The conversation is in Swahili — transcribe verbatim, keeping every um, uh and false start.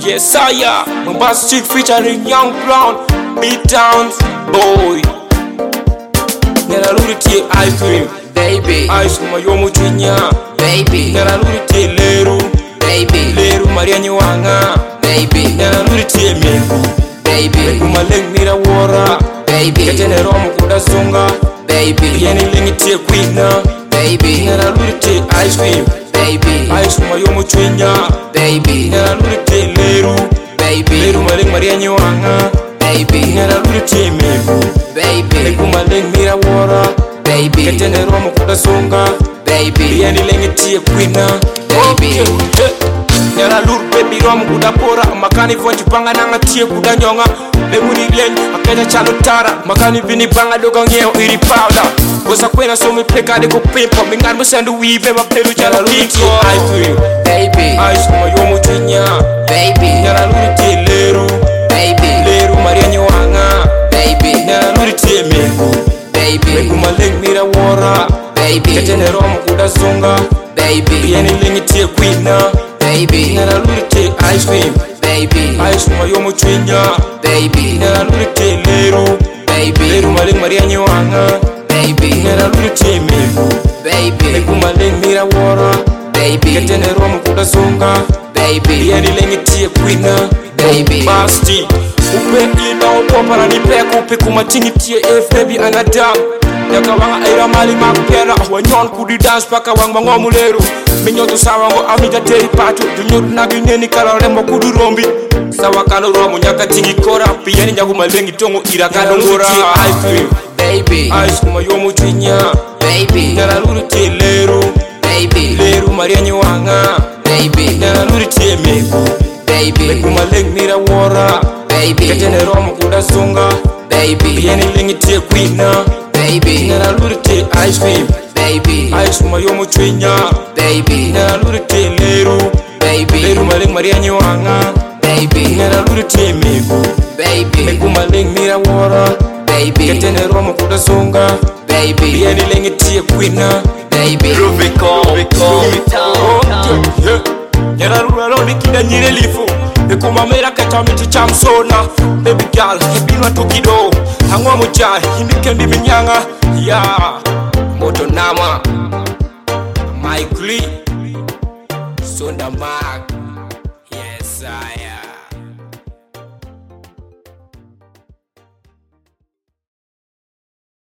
Yes, I am. Mombasa Street featuring Young Brown, Beat Downs, boy. Nera luri tie ice cream, baby. Ice kuma yomu chinya, baby. Nera luri tie leru, baby. Leru Maria Nyuanga, baby. Nera luri tie mengu, baby. Kuma leng mira wora, baby. Ketene romu kuda zonga, baby. Yeni lengi tie queena, baby. Nera luri tie ice cream, baby. Ice kuma yomu chinya, baby. Nera luri tie leru, baby. Leru Maria Maria Nyuanga, baby. Nera luri tie mengu, baby. Kuma leng mira wora, baby. Ketene romu kuda zonga, baby. Yeni lengi tie queena, baby. Nera lur baby romu kuda pora, makani vonji panga nanga tie kuda nyonga. Lemuni len akenya chalo tara, makani vini banga doga ngeo iri powder. Bosa kwena so mi pleka de ko pimpo, mingan mo sandu weave ma pelu chala linko. Ice cream, baby. Ice kuma yomu chinya, baby. Nera luri tie leru, baby. Leru Maria Nyuanga, baby. Nera luri tie mengu, baby. Kuma leng mira wora, baby. Ketene romu kuda zonga, baby. Yeni lengi tie queena, baby. Nera luri tie ice cream, baby. Ice kuma yomu chinya, baby. Nera luri tie leru, baby. Leru Maria Maria Nyuanga, baby. Nera luri tie mengu, baby. Kuma leng mira wora, baby. Ketene romu kuda zonga, baby. Yeni lengi tie queena, baby. Basti upe ina upopa na nipeka upe kumatini tie F baby anadam. Yaka wanga aira mali makupera, wanyon kudi dance paka wang mangomu leru. Minyoto sawa ngo amita teri pato, dunyot na gineni kala rembo kudu rombi. Sawa kano romu nyaka tingi kora, piyeni nyagu malengi tongo ira kado ngora. Ice cream, baby. Ice kuma yomu chinya, baby. Nera luri tie leru, baby. Leru Maria Nyuanga, baby. Nera luri tie mengu, baby. Kuma leng mira wora, baby. Ketene romu kuda zonga, baby. Yeni lengi tie queena, baby. Nera luri tie ice cream, baby. Ice kuma yomu chinya, baby. Nera luri tie leru, baby. Leru Maria Maria Nyuanga, baby. Nera luri tie mengu, baby. Kuma leng mira wora, baby. Ketene romu kuda zonga, baby. Yeni lengi tie queena, baby. Rubicon, Rubicon, Nera lura lori kida nyire lifu, Ekuma mera kata miti chamsona, baby girl, hebinwa tukido, hangwa mujai, hindi kendi minyanga, yeah, moto nama, Mike Lee, Sonda Mark, yes I